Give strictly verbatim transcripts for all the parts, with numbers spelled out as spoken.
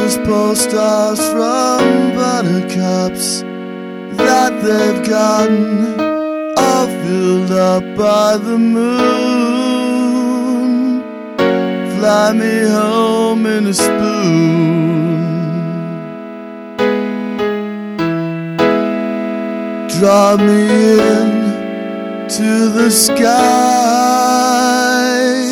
Angels pull stars from buttercups that they've gotten, all filled up by the moon. Fly me home in a spoon. Draw me in to the sky,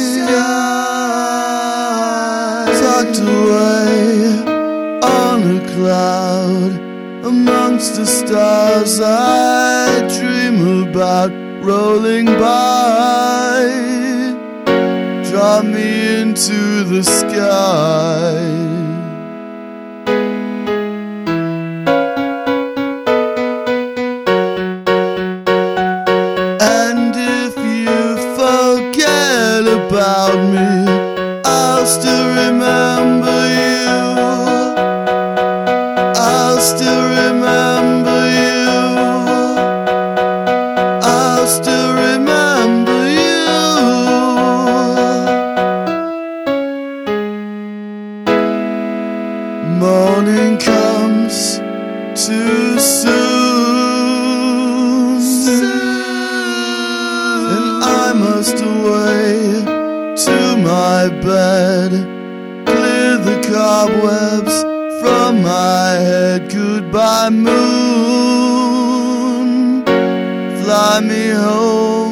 tucked away on a cloud amongst the stars I dream about rolling by. Draw me into the sky. About me, I'll still remember you. I'll still remember you. I'll still remember you. Morning comes too soon, and I must away to my bed, clear the cobwebs from my head. Goodbye moon, fly me home